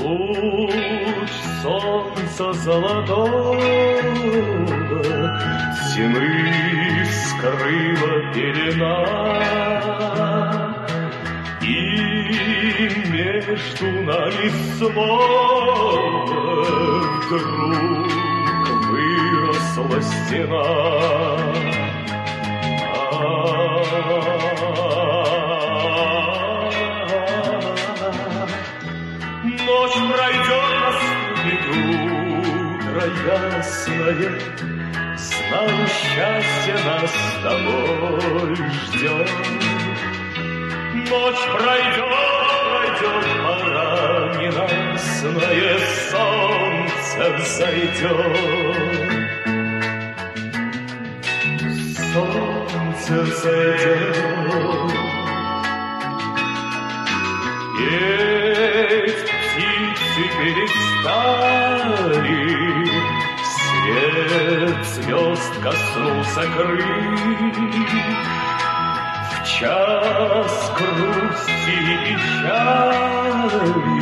Луч солнца золотого тьмы скрыла пелена, и между нами снова вдруг выросла стена. Ночь пройдет, наступит утро ясное, знаю, счастье нас с тобой ждет. Ночь пройдет, пора ненастное, солнце взойдет. Солнце взойдет. Петь птицы перестали, свет звезд коснулся крыльев. В час грусти и печали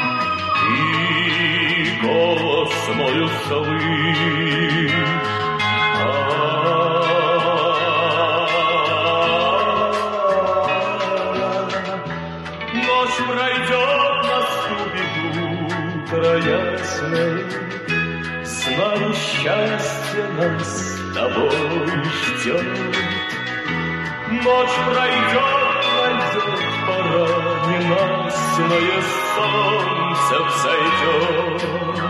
ты голос мой услышь. Ночь пройдет, наступит утро ясное, знаю, счастье нас с тобой ждет. Ночь пройдет, пора ненастное, солнце взойдет.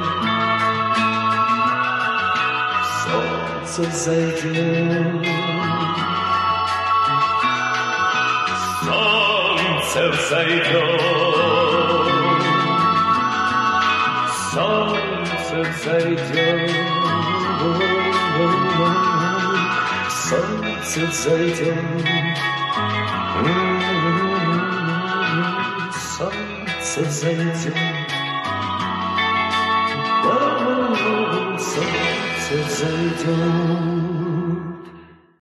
Солнце взойдет. Солнце взойдет. Солнце взойдет. Солнце взойдет. Солнце взойдет. Солнце взойдет.